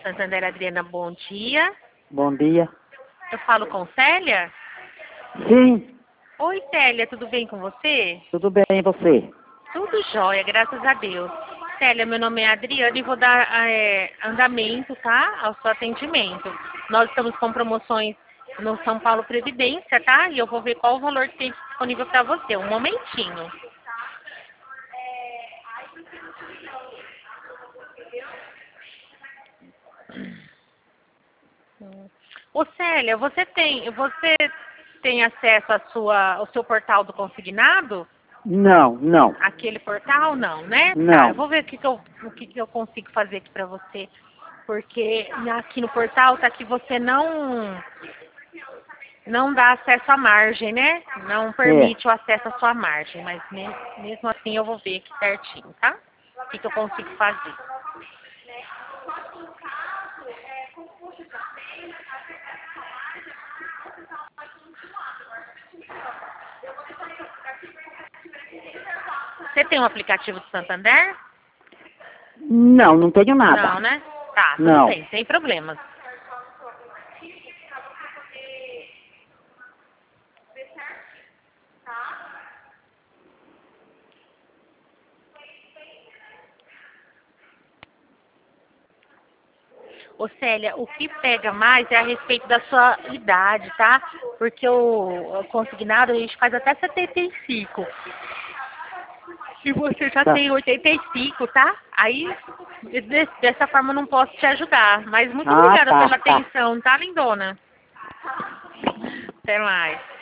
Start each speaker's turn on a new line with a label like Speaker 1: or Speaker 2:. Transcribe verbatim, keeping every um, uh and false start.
Speaker 1: Santander, Adriana, bom dia.
Speaker 2: Bom dia.
Speaker 1: Eu falo com Célia?
Speaker 2: Sim,
Speaker 1: Oi, Célia, tudo bem com você?
Speaker 2: tudo bem, e você?
Speaker 1: Tudo jóia, graças a Deus. Célia, meu nome é Adriana e vou dar é, andamento, tá? Ao seu atendimento. Nós estamos com promoções no São Paulo Previdência, tá? E eu vou ver qual o valor que tem disponível para você. Um momentinho. Ô Célia, você tem, você tem acesso à sua, ao seu portal do consignado?
Speaker 2: Não, não,
Speaker 1: Aquele portal não, né? Tá, eu
Speaker 2: não.
Speaker 1: vou ver o que, que, eu, o que, que eu consigo fazer aqui pra você. Porque aqui no portal tá que você não não dá acesso à margem, né? Não
Speaker 2: É,
Speaker 1: permite o acesso à sua margem. Mas mesmo, mesmo assim eu vou ver aqui certinho, tá? O que, que eu consigo fazer. Você tem um aplicativo do Santander?
Speaker 2: não, não tenho nada.
Speaker 1: Não, né? Tá, tudo
Speaker 2: Não.
Speaker 1: bem, sem problemas. Ô Célia, o que pega mais é a respeito da sua idade, tá? Porque o, o consignado a gente faz até setenta e cinco. E você já
Speaker 2: Tá.
Speaker 1: tem oitenta e cinco, tá? Aí, de- dessa forma eu não posso te ajudar. Mas muito
Speaker 2: Ah,
Speaker 1: obrigada
Speaker 2: tá,
Speaker 1: pela
Speaker 2: tá.
Speaker 1: atenção, tá, lindona? Até mais.